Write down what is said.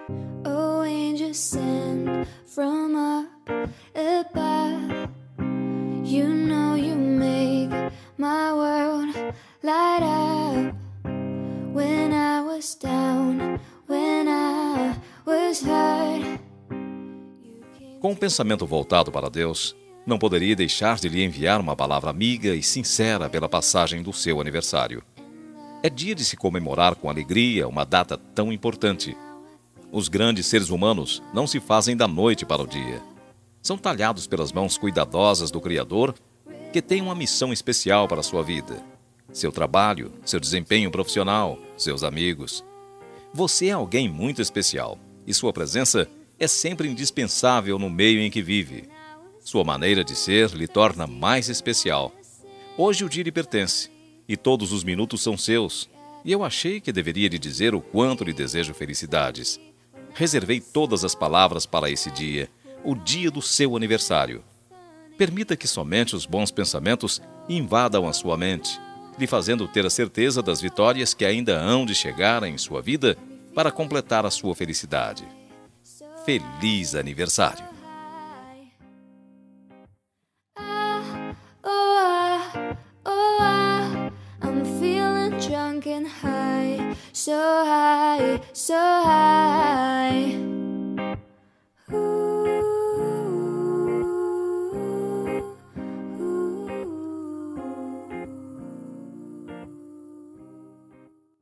Oh, angels sent from up above. You know you make my world light up. When I was down, when I was hurt. Com o pensamento voltado para Deus, não poderia deixar de lhe enviar uma palavra amiga e sincera pela passagem do seu aniversário. É dia de se comemorar com alegria uma data tão importante. Os grandes seres humanos não se fazem da noite para o dia. São talhados pelas mãos cuidadosas do Criador, que tem uma missão especial para a sua vida. Seu trabalho, seu desempenho profissional, seus amigos. Você é alguém muito especial e sua presença é sempre indispensável no meio em que vive. Sua maneira de ser lhe torna mais especial. Hoje o dia lhe pertence e todos os minutos são seus. E eu achei que deveria lhe dizer o quanto lhe desejo felicidades. Reservei todas as palavras para esse dia, o dia do seu aniversário. Permita que somente os bons pensamentos invadam a sua mente, lhe fazendo ter a certeza das vitórias que ainda hão de chegar em sua vida para completar a sua felicidade. Feliz aniversário! I'm feeling drunk and high, so high, so high.